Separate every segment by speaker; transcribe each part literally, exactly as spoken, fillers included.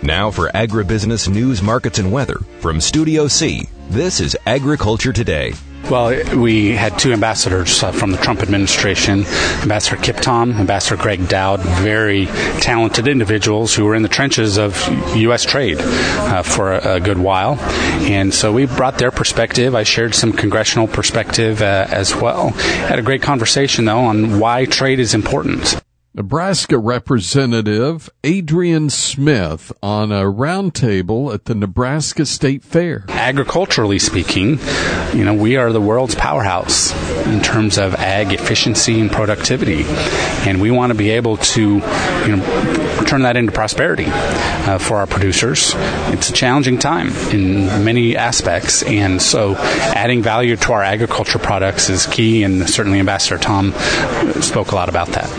Speaker 1: Now for agribusiness news, markets, and weather from Studio C, this is Agriculture Today.
Speaker 2: Well, we had two ambassadors uh, from the Trump administration, Ambassador Kip Tom, Ambassador Greg Dowd, very talented individuals who were in the trenches of U S trade uh, for a, a good while. And so we brought their perspective. I shared some congressional perspective uh, as well. Had a great conversation, though, on why trade is important.
Speaker 3: Nebraska Representative Adrian Smith on a roundtable at the Nebraska State Fair.
Speaker 2: Agriculturally speaking, you know, we are the world's powerhouse in terms of ag efficiency and productivity, and we want to be able to, you know, turn that into prosperity uh, for our producers. It's a challenging time in many aspects, and so adding value to our agriculture products is key, and certainly Ambassador Tom spoke a lot about that.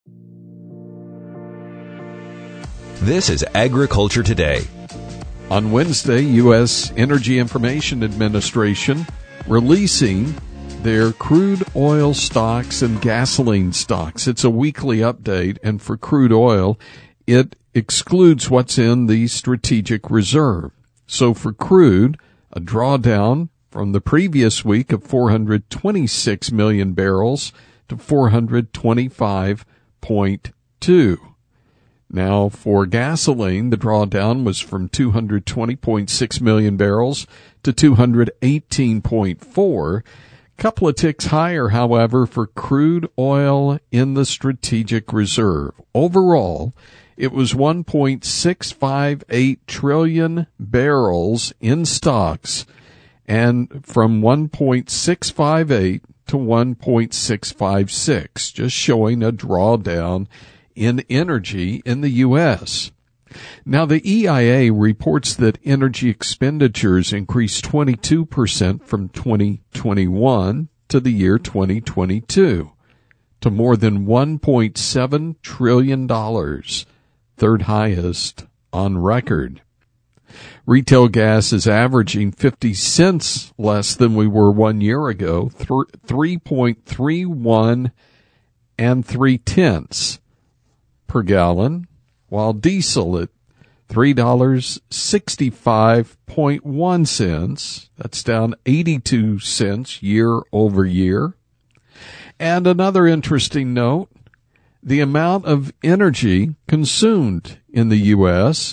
Speaker 1: This is Agriculture Today.
Speaker 3: On Wednesday, U S Energy Information Administration releasing their crude oil stocks and gasoline stocks. It's a weekly update, and for crude oil, it excludes what's in the strategic reserve. So for crude, a drawdown from the previous week of four hundred twenty-six million barrels to four hundred twenty-five point two. Now, for gasoline, the drawdown was from two hundred twenty point six million barrels to two hundred eighteen point four. Couple of ticks higher, however, for crude oil in the strategic reserve. Overall, it was one point six five eight trillion barrels in stocks, and from one point six five eight to one point six five six, just showing a drawdown in energy in the U S. Now, the E I A reports that energy expenditures increased twenty-two percent from twenty twenty-one to the year twenty twenty-two to more than one point seven trillion dollars, third highest on record. Retail gas is averaging fifty cents less than we were one year ago, three point three one and three tenths per gallon, while diesel at three dollars and sixty-five point one cents. That's down eighty-two cents year over year. And another interesting note, the amount of energy consumed in the U S.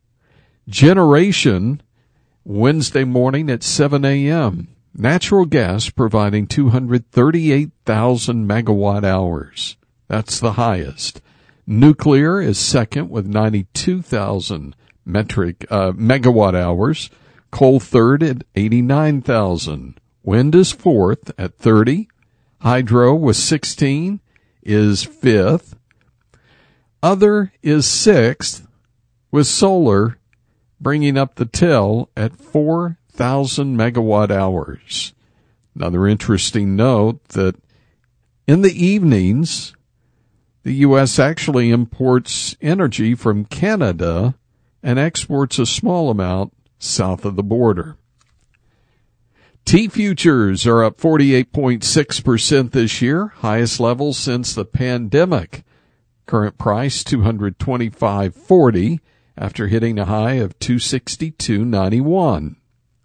Speaker 3: Generation, Wednesday morning at seven a.m. Natural gas providing two hundred thirty-eight thousand megawatt hours. That's the highest. Nuclear is second with ninety-two thousand metric uh, megawatt hours. Coal third at eighty-nine thousand. Wind is fourth at thirty. Hydro with sixteen is fifth. Other is sixth, with solar bringing up the till at four thousand megawatt hours. Another interesting note that in the evenings, the U S actually imports energy from Canada and exports a small amount south of the border. Tea futures are up forty-eight point six percent this year, highest level since the pandemic. Current price two hundred twenty-five forty after hitting a high of two sixty-two ninety-one.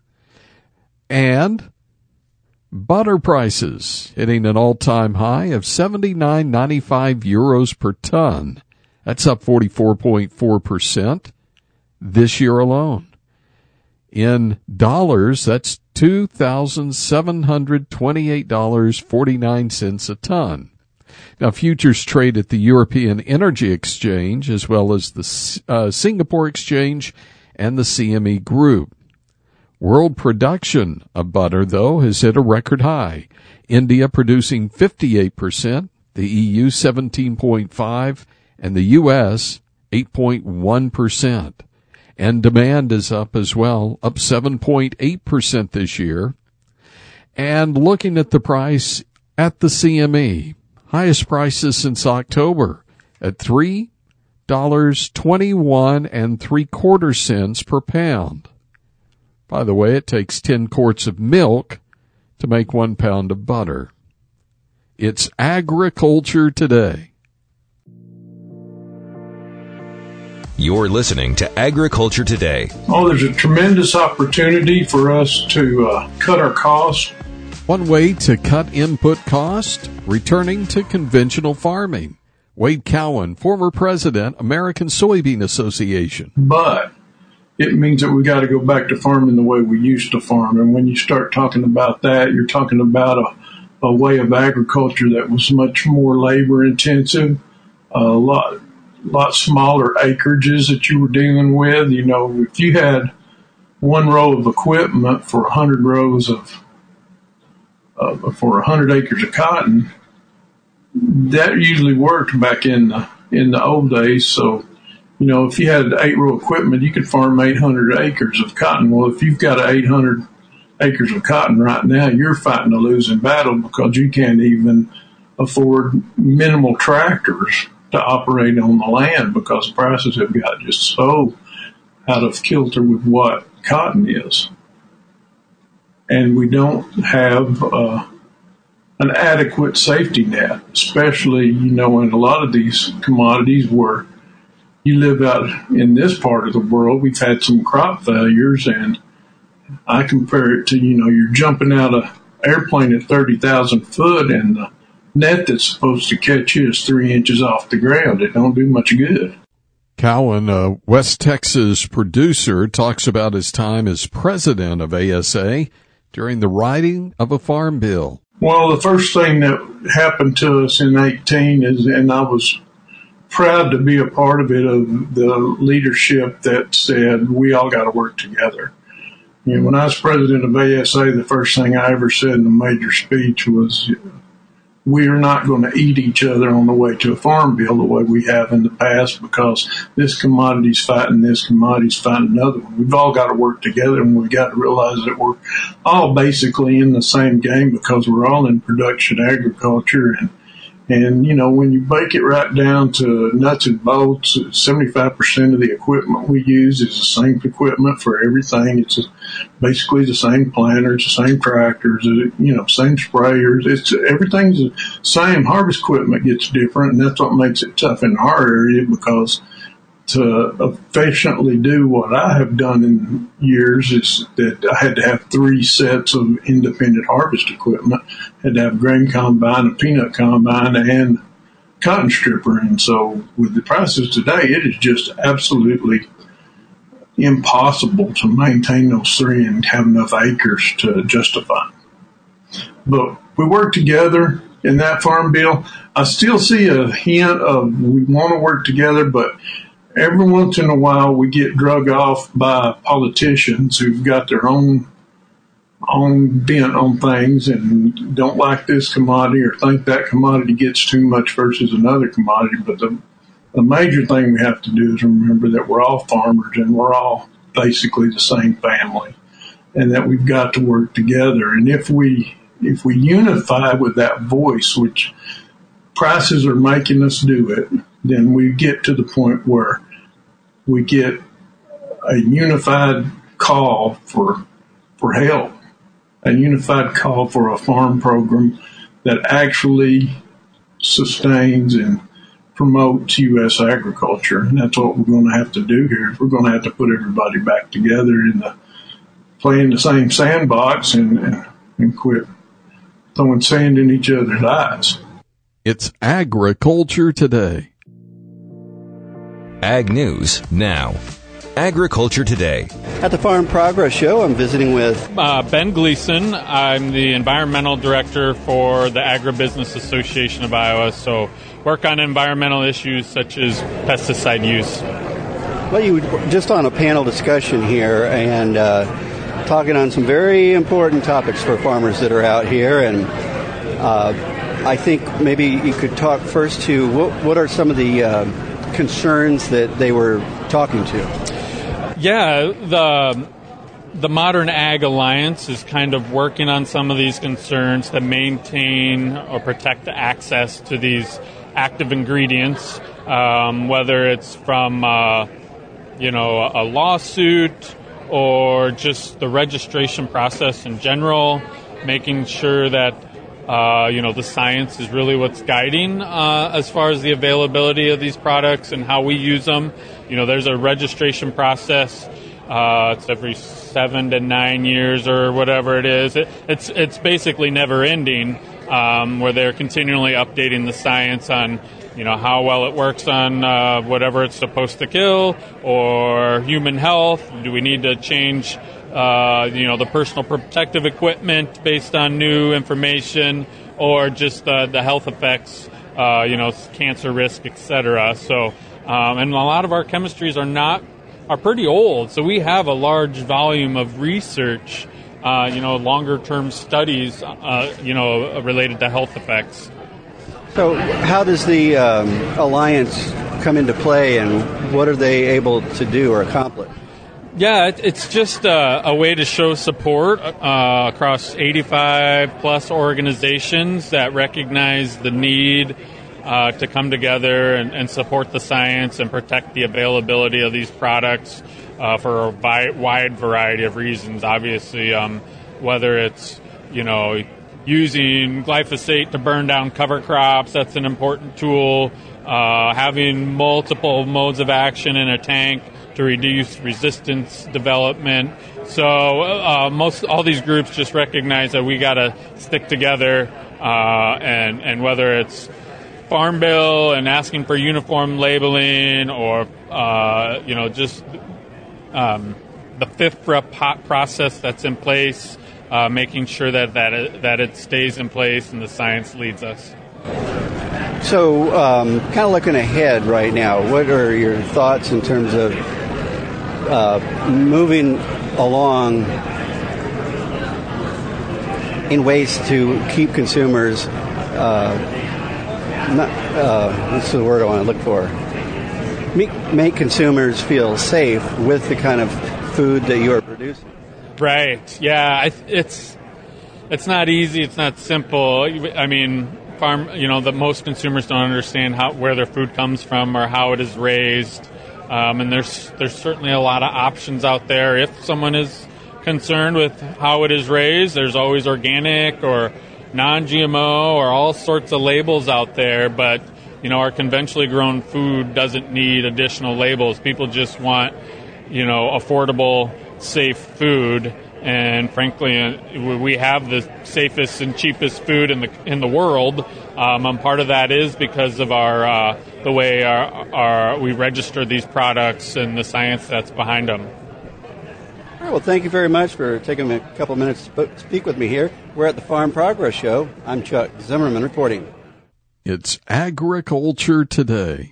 Speaker 3: And butter prices hitting an all-time high of seventy-nine ninety-five euros per ton. That's up forty-four point four percent this year alone. In dollars, that's two thousand seven hundred twenty-eight dollars and forty-nine cents a ton. Now, futures trade at the European Energy Exchange as well as the uh, Singapore Exchange and the C M E Group. World production of butter, though, has hit a record high. India producing fifty-eight percent, the E U seventeen point five percent, and the U S eight point one percent. And demand is up as well, up seven point eight percent this year. And looking at the price at the C M E, highest prices since October at three dollars and twenty-one and three quarter cents per pound. By the way, it takes ten quarts of milk to make one pound of butter. It's Agriculture Today.
Speaker 1: You're listening to Agriculture Today.
Speaker 4: Oh, there's a tremendous opportunity for us to uh, cut our costs.
Speaker 3: One way to cut input cost, returning to conventional farming. Wade Cowan, former president, American Soybean Association.
Speaker 4: But it means that we got to go back to farming the way we used to farm. And when you start talking about that, you're talking about a, a way of agriculture that was much more labor intensive, a lot, lot smaller acreages that you were dealing with. You know, if you had one row of equipment for a hundred rows of, uh, for a hundred acres of cotton, that usually worked back in the, in the old days. So, you know, if you had eight row equipment, you could farm eight hundred acres of cotton. Well, if you've got eight hundred acres of cotton right now, you're fighting a losing battle because you can't even afford minimal tractors to operate on the land because prices have got just so out of kilter with what cotton is. And we don't have uh, an adequate safety net, especially, you know, in a lot of these commodities where you live out in this part of the world. We've had some crop failures, and I compare it to, you know, you're jumping out of an airplane at thirty thousand foot and the net that's supposed to catch you is three inches off the ground. It don't do much good.
Speaker 3: Cowan, a West Texas producer, talks about his time as president of A S A during the writing of a farm bill.
Speaker 4: Well, the first thing that happened to us in eighteen is, and I was proud to be a part of it, of the leadership that said we all got to work together. You know, when I was president of A S A, the first thing I ever said in a major speech was, we are not going to eat each other on the way to a farm bill the way we have in the past, because this commodity's fighting this, commodity's fighting another one. We've all got to work together, and we've got to realize that we're all basically in the same game because we're all in production agriculture. And, and you know, when you break it right down to nuts and bolts, seventy-five percent of the equipment we use is the same equipment for everything. It's basically the same planters, the same tractors, you know, same sprayers. It's everything's the same. Harvest equipment gets different, and that's what makes it tough in our area, because to efficiently do what I have done in years is that I had to have three sets of independent harvest equipment. I had to have grain combine, a peanut combine, and cotton stripper. And so with the prices today, it is just absolutely impossible to maintain those three and have enough acres to justify. But we work together in that farm bill. I still see a hint of we want to work together, but every once in a while we get drug off by politicians who've got their own own bent on things and don't like this commodity or think that commodity gets too much versus another commodity. But the The major thing we have to do is remember that we're all farmers and we're all basically the same family, and that we've got to work together. And if we if we unify with that voice, which prices are making us do it, then we get to the point where we get a unified call for for help, a unified call for a farm program that actually sustains and promotes U S agriculture. And that's what we're going to have to do here. We're going to have to put everybody back together in the play in the same sandbox and, and, and quit throwing sand in each other's eyes.
Speaker 3: It's Agriculture Today.
Speaker 1: Ag News Now. Agriculture Today.
Speaker 5: At the Farm Progress Show, I'm visiting with
Speaker 6: uh, Ben Gleason. I'm the environmental director for the Agribusiness Association of Iowa, so work on environmental issues such as pesticide use.
Speaker 5: Well, you were just on a panel discussion here and uh, talking on some very important topics for farmers that are out here, and uh, I think maybe you could talk first to what, what are some of the uh, concerns that they were talking to?
Speaker 6: Yeah, the the Modern Ag Alliance is kind of working on some of these concerns to maintain or protect the access to these active ingredients, um, whether it's from uh, you know a lawsuit or just the registration process in general, making sure that Uh, you know, the science is really what's guiding uh, as far as the availability of these products and how we use them. You know, there's a registration process. Uh, it's every seven to nine years or whatever it is. It, it's it's basically never ending, um, where they're continually updating the science on, you know, how well it works on uh, whatever it's supposed to kill or human health. Do we need to change, uh, you know, the personal protective equipment based on new information, or just uh, the health effects, uh, you know, cancer risk, et cetera. So, um, and a lot of our chemistries are not are pretty old, so we have a large volume of research, uh, you know, longer-term studies, uh, you know, related to health effects.
Speaker 5: So how does the um, Alliance come into play, and what are they able to do or accomplish?
Speaker 6: Yeah, it, it's just uh, a way to show support uh, across eighty-five plus organizations that recognize the need Uh, to come together and, and support the science and protect the availability of these products uh, for a vi- wide variety of reasons. Obviously, um, whether it's, you know, using glyphosate to burn down cover crops, that's an important tool. Uh, having multiple modes of action in a tank to reduce resistance development. So uh, most all these groups just recognize that we got to stick together, uh, and and whether it's Farm Bill and asking for uniform labeling, or uh, you know, just um, the F I F R A process that's in place, uh, making sure that that it, that it stays in place and the science leads us.
Speaker 5: So, um, kind of looking ahead right now, what are your thoughts in terms of uh, moving along in ways to keep consumers uh, Not, uh, what's the word I want to look for? Make, make consumers feel safe with the kind of food that you are producing.
Speaker 6: Right. Yeah. I, it's it's not easy. It's not simple. I mean, farm. You know, that most consumers don't understand how where their food comes from or how it is raised. Um, and there's there's certainly a lot of options out there. If someone is concerned with how it is raised, there's always organic or non-G M O or all sorts of labels out there, but you know, our conventionally grown food doesn't need additional labels. People just want, you know, affordable, safe food, and frankly, we have the safest and cheapest food in the in the world. Um, and part of that is because of our uh, the way our, our we register these products and the science that's behind them.
Speaker 5: All right, well, thank you very much for taking a couple of minutes to speak with me here. We're at the Farm Progress Show. I'm Chuck Zimmerman reporting.
Speaker 3: It's Agriculture Today.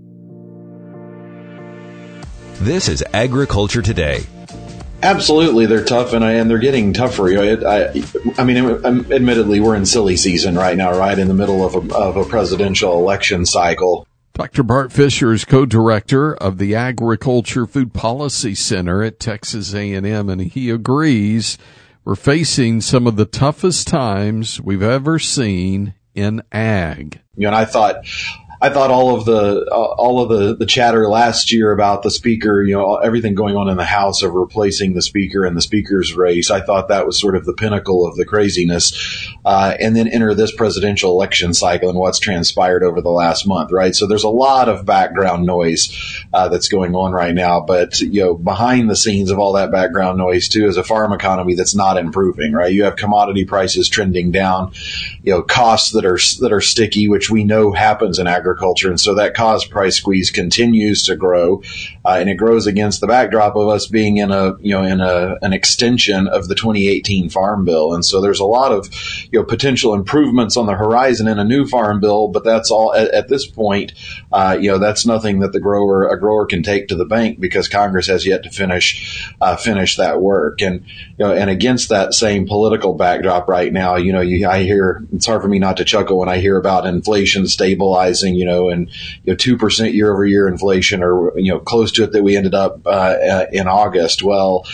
Speaker 1: This is Agriculture Today.
Speaker 7: Absolutely, they're tough, and, I, and they're getting tougher. I, I, I mean, admittedly, we're in silly season right now, right in the middle of a, of a presidential election cycle.
Speaker 3: Doctor Bart Fisher is co-director of the Agriculture Food Policy Center at Texas A and M, and he agrees we're facing some of the toughest times we've ever seen in ag.
Speaker 7: You know, and I thought, I thought all of the all of the, the chatter last year about the speaker, you know, everything going on in the House of replacing the speaker and the speaker's race, I thought that was sort of the pinnacle of the craziness. Uh, and then enter this presidential election cycle and what's transpired over the last month, right? So there's a lot of background noise uh, that's going on right now. But, you know, behind the scenes of all that background noise, too, is a farm economy that's not improving, right? You have commodity prices trending down, you know, costs that are that are sticky, which we know happens in agriculture. Agriculture, and so that cost price squeeze continues to grow, uh, and it grows against the backdrop of us being in a you know in a an extension of the twenty eighteen Farm Bill, and so there's a lot of you know potential improvements on the horizon in a new Farm Bill, but that's all at, at this point. Uh, you know that's nothing that the grower a grower can take to the bank because Congress has yet to finish uh, finish that work, and you know and against that same political backdrop right now, you know you, I hear it's hard for me not to chuckle when I hear about inflation stabilizing. You know, and you know, two percent year over year inflation, or you know, close to it that we ended up uh, in August. Well,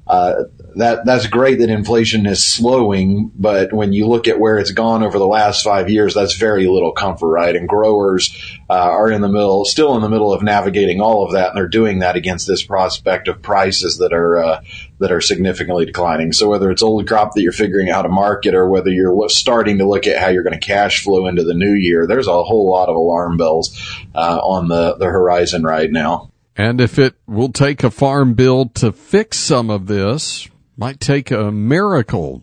Speaker 7: uh, that that's great that inflation is slowing, but when you look at where it's gone over the last five years, that's very little comfort, right? And growers uh, are in the middle, still in the middle of navigating all of that, and they're doing that against this prospect of prices that are uh, that are significantly declining. So whether it's old crop that you're figuring out how to market, or whether you're starting to look at how you're going to cash flow into the new year, there's a whole lot of alarm bells uh, on the, the horizon right now.
Speaker 3: And if it will take a farm bill to fix some of this, might take a miracle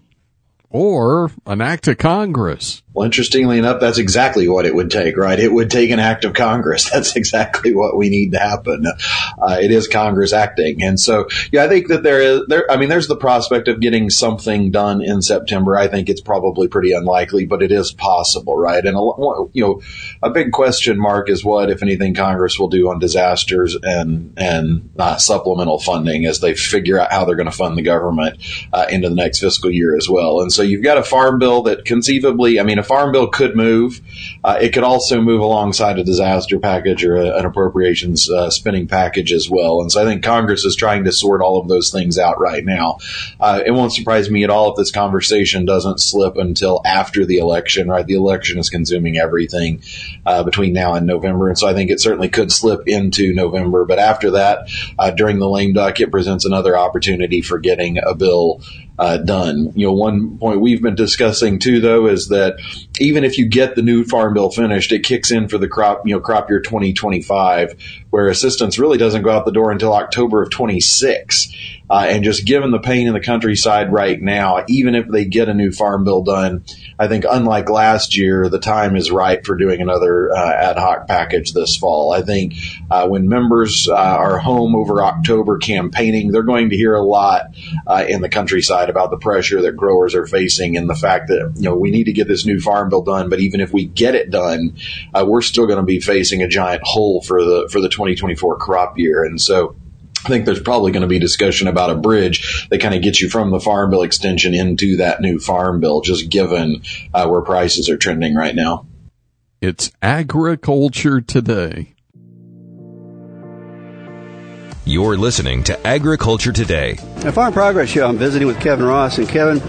Speaker 3: or an act of Congress.
Speaker 7: Well, interestingly enough, that's exactly what it would take, right? It would take an act of Congress. That's exactly what we need to happen. Uh, it is Congress acting. And so, yeah, I think that there is, there, I mean, there's the prospect of getting something done in September. I think it's probably pretty unlikely, but it is possible, right? And, a, you know, a big question mark is what, if anything, Congress will do on disasters and, and uh, supplemental funding as they figure out how they're going to fund the government uh, into the next fiscal year as well. And so you've got a farm bill that conceivably, I mean, a farm bill could move. Uh, it could also move alongside a disaster package or a, an appropriations uh, spending package as well. And so I think Congress is trying to sort all of those things out right now. Uh, it won't surprise me at all if this conversation doesn't slip until after the election, right? The election is consuming everything uh, between now and November. And so I think it certainly could slip into November. But after that, uh, during the lame duck, it presents another opportunity for getting a bill Uh, done. You know, one point we've been discussing too, though, is that even if you get the new farm bill finished, it kicks in for the crop, you know, crop year twenty twenty-five, where assistance really doesn't go out the door until October of twenty-six. Uh, and just given the pain in the countryside right now, even if they get a new farm bill done, I think unlike last year, the time is right for doing another uh, ad hoc package this fall. I think uh, when members uh, are home over October campaigning, they're going to hear a lot uh, in the countryside about the pressure that growers are facing and the fact that, you know, we need to get this new farm bill done. But even if we get it done, uh, we're still going to be facing a giant hole for the for the twenty twenty-four crop year. And so I think there's probably going to be discussion about a bridge that kind of gets you from the farm bill extension into that new farm bill, just given uh, where prices are trending right now.
Speaker 3: It's Agriculture Today.
Speaker 1: You're listening to Agriculture Today.
Speaker 5: At Farm Progress Show, I'm visiting with Kevin Ross. And Kevin,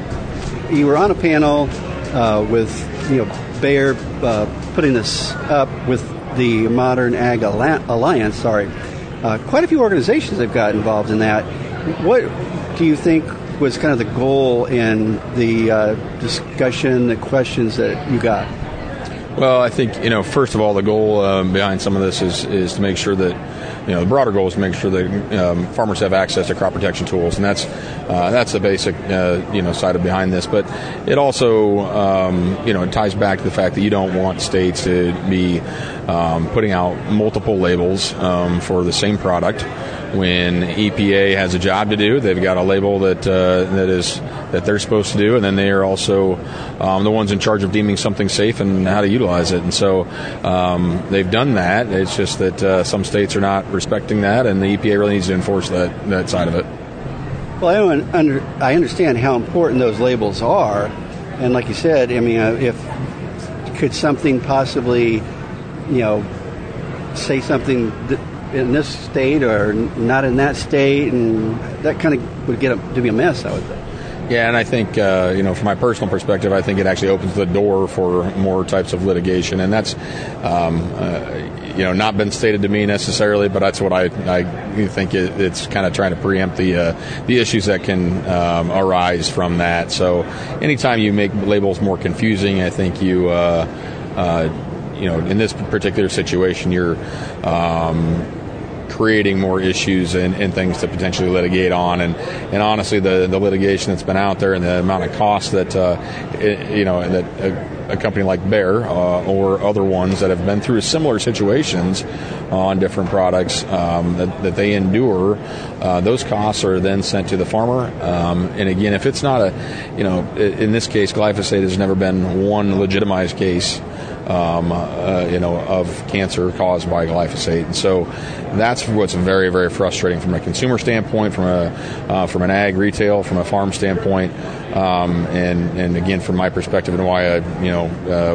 Speaker 5: you were on a panel uh, with, you know, Bayer uh, putting this up with the Modern Ag Alliance, sorry. Uh, quite a few organizations have got involved in that. What do you think was kind of the goal in the uh, discussion, the questions that you got?
Speaker 8: Well, I think, you know, first of all, the goal um, behind some of this is, is to make sure that, you know, the broader goal is to make sure that um, farmers have access to crop protection tools, and that's uh, that's the basic, uh, you know, side of behind this. But it also, um, you know, it ties back to the fact that you don't want states to be um, putting out multiple labels um, for the same product. When E P A has a job to do, they've got a label that uh, that is that they're supposed to do, and then they are also um, the ones in charge of deeming something safe and how to utilize it. And so um, they've done that. It's just that uh, some states are not respecting that, and the E P A really needs to enforce that that side of it.
Speaker 5: Well, I don't under, I understand how important those labels are, and like you said, I mean, uh, if could something possibly, you know, say something that in this state or not in that state, and that kind of would get a, to be a mess, I would think.
Speaker 8: Yeah, and I think, uh, you know, from my personal perspective, I think it actually opens the door for more types of litigation, and that's, um, uh, you know, not been stated to me necessarily, but that's what I, I think it, it's kind of trying to preempt the uh, the issues that can um, arise from that. So anytime you make labels more confusing, I think you, uh, uh, you know, in this particular situation, you're um, creating more issues and, and things to potentially litigate on, and, and honestly, the, the litigation that's been out there and the amount of cost that uh, it, you know that a, a company like Bayer uh, or other ones that have been through similar situations on different products um, that, that they endure, uh, those costs are then sent to the farmer. Um, and again, if it's not a, you know, in this case, glyphosate has never been one legitimized case. Um, uh, you know, of cancer caused by glyphosate, and so that's what's very, very frustrating from a consumer standpoint, from a uh, from an ag retail, from a farm standpoint, um, and and again from my perspective, and why I you know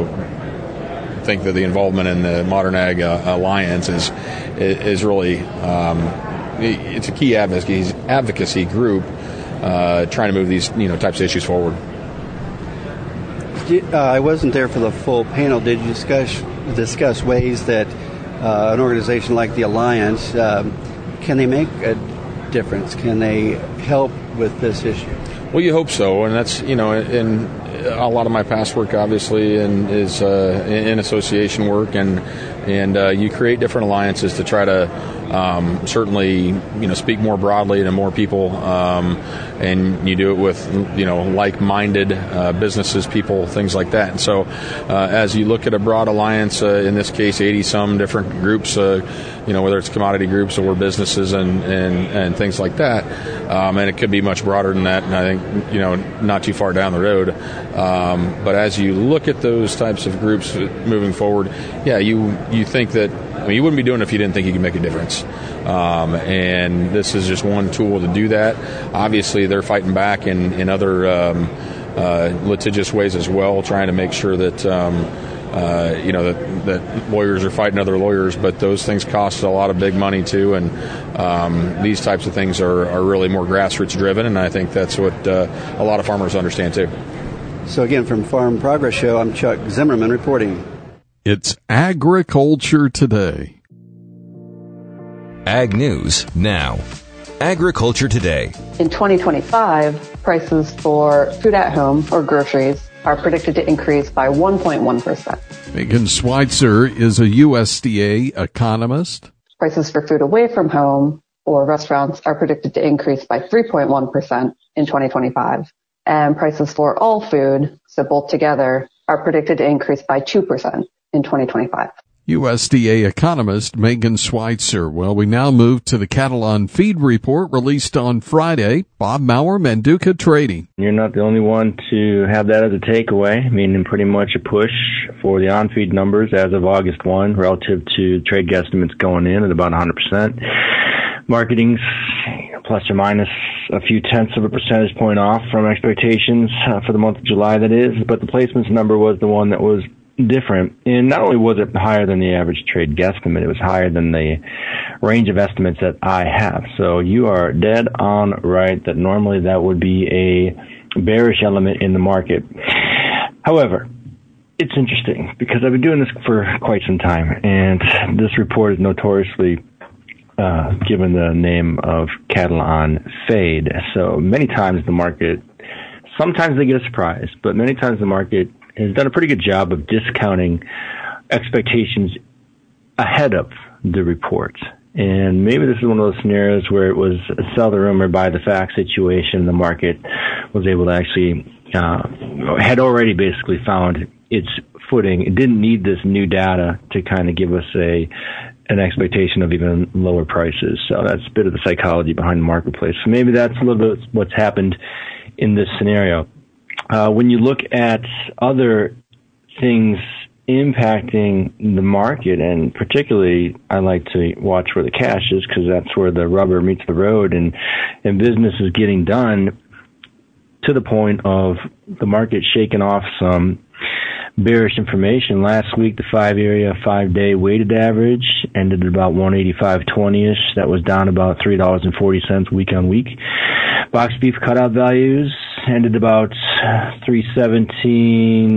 Speaker 8: uh, think that the involvement in the Modern Ag uh, Alliance is is really um, it's a key advocacy advocacy group. uh, trying to move these you know types of issues forward.
Speaker 5: Uh, I wasn't there for the full panel. Did you discuss discuss ways that uh, an organization like the Alliance um, can they make a difference? Can they help with this issue?
Speaker 8: Well, you hope so, and that's you know, in a lot of my past work, obviously, and is uh, in association work, and and uh, you create different alliances to try to um, certainly you know speak more broadly to more people, um, and you do it with you know like-minded uh, businesses, people, things like that. And so, uh, as you look at a broad alliance, uh, in this case, eighty some different groups, uh, you know whether it's commodity groups or businesses and and, and things like that, um, and it could be much broader than that. And I think you know not too far down the road. Um, but as you look at those types of groups moving forward, yeah, you you think that I mean, you wouldn't be doing it if you didn't think you could make a difference. Um, and this is just one tool to do that. Obviously, they're fighting back in in other um, uh, litigious ways as well, trying to make sure that um, uh, you know that, that lawyers are fighting other lawyers. But those things cost a lot of big money too, and um, these types of things are, are really more grassroots driven. And I think that's what uh, a lot of farmers understand too.
Speaker 5: So again, from Farm Progress Show, I'm Chuck Zimmerman reporting.
Speaker 3: It's Agriculture Today.
Speaker 1: Ag News Now. Agriculture Today.
Speaker 9: In twenty twenty-five, prices for food at home or groceries are predicted to increase by one point one percent.
Speaker 3: Megan Schweitzer is a U S D A economist.
Speaker 9: Prices for food away from home or restaurants are predicted to increase by three point one percent in twenty twenty-five. And prices for all food, so both together, are predicted to increase by two percent in twenty twenty-five.
Speaker 3: U S D A economist Megan Schweitzer. Well, we now move to the Cattle on Feed report released on Friday. Bob Maurer, Manduca Trading.
Speaker 10: You're not the only one to have that as a takeaway, meaning pretty much a push for the on-feed numbers as of August first relative to trade guesstimates going in at about one hundred percent. Marketing's plus or minus a few tenths of a percentage point off from expectations uh, for the month of July, that is. But the placements number was the one that was different. And not only was it higher than the average trade guesstimate, it was higher than the range of estimates that I have. So you are dead on right that normally that would be a bearish element in the market. However, it's interesting because I've been doing this for quite some time, and this report is notoriously Uh, given the name of cattle on fade. So many times the market, sometimes they get a surprise, but many times the market has done a pretty good job of discounting expectations ahead of the report. And maybe this is one of those scenarios where it was a sell the rumor, buy the fact situation. The market was able to actually, uh, had already basically found its footing. It didn't need this new data to kind of give us a an expectation of even lower prices. So that's a bit of the psychology behind the marketplace. So maybe that's a little bit what's happened in this scenario. Uh, when you look at other things impacting the market, and particularly I like to watch where the cash is because that's where the rubber meets the road, and, and business is getting done to the point of the market shaking off some bearish information. Last week, the five area, five day weighted average ended at about one eighty-five twenty-ish. That was down about three dollars and forty cents week on week. Box beef cutout values ended about three seventeen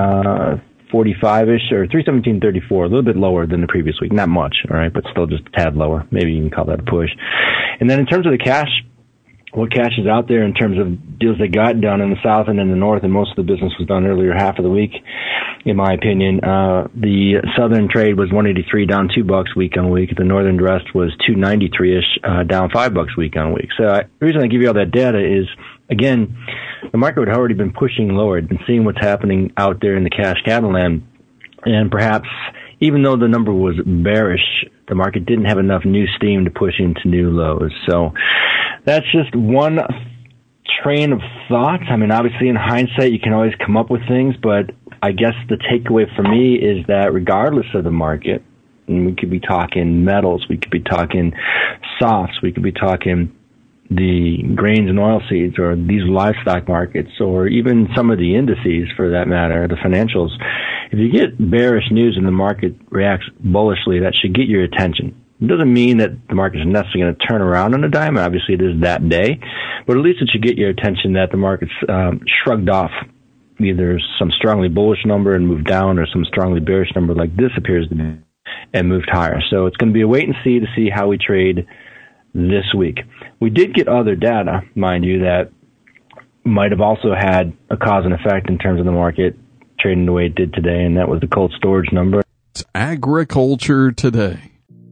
Speaker 10: forty-five-ish, or three seventeen thirty-four, a little bit lower than the previous week. Not much, all right, but still just a tad lower. Maybe you can call that a push. And then in terms of the cash, what cash is out there in terms of deals that got done in the south and in the north, and most of the business was done earlier half of the week, in my opinion. Uh, the southern trade was one eighty-three, down two bucks week on week. The northern rest was two ninety-three-ish, uh, down five bucks week on week. So I, the reason I give you all that data is, again, the market had already been pushing lower. Had been seeing what's happening out there in the cash cattle land, and perhaps even though the number was bearish, the market didn't have enough new steam to push into new lows. So that's just one train of thought. I mean, obviously in hindsight, you can always come up with things, but I guess the takeaway for me is that regardless of the market, and we could be talking metals, we could be talking softs, we could be talking the grains and oilseeds, or these livestock markets, or even some of the indices for that matter, the financials. If you get bearish news and the market reacts bullishly, that should get your attention, It doesn't mean that the market is necessarily going to turn around on a dime. Obviously, it is that day. But at least it should get your attention that the market's um, shrugged off either some strongly bullish number and moved down or some strongly bearish number like this appears to be and moved higher. So it's going to be a wait and see to see how we trade this week. We did get other data, mind you, that might have also had a cause and effect in terms of the market trading the way it did today, and that was the cold storage number.
Speaker 3: It's Agriculture Today.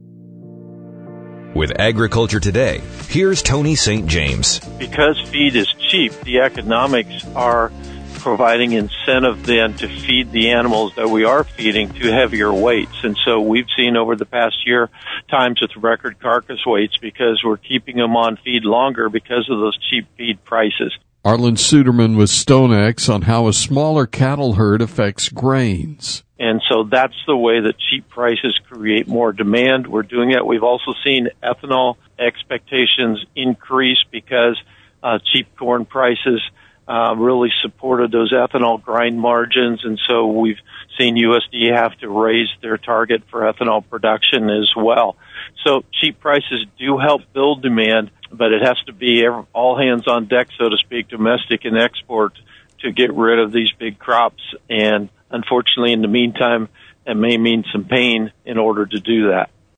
Speaker 1: With Agriculture Today, here's Tony Saint James.
Speaker 11: Because feed is cheap, the economics are providing incentive then to feed the animals that we are feeding to heavier weights. And so we've seen over the past year times with record carcass weights because we're keeping them on feed longer because of those cheap feed prices.
Speaker 3: Arlen Suderman with StoneX on how a smaller cattle herd affects grains.
Speaker 11: And so that's the way that cheap prices create more demand. We're doing that. We've also seen ethanol expectations increase because uh, cheap corn prices uh, really supported those ethanol grind margins. And so we've seen U S D A have to raise their target for ethanol production as well. So cheap prices do help build demand, but it has to be all hands on deck, so to speak, domestic and export, to get rid of these big crops. And unfortunately, in the meantime, it may mean some pain in order to do that.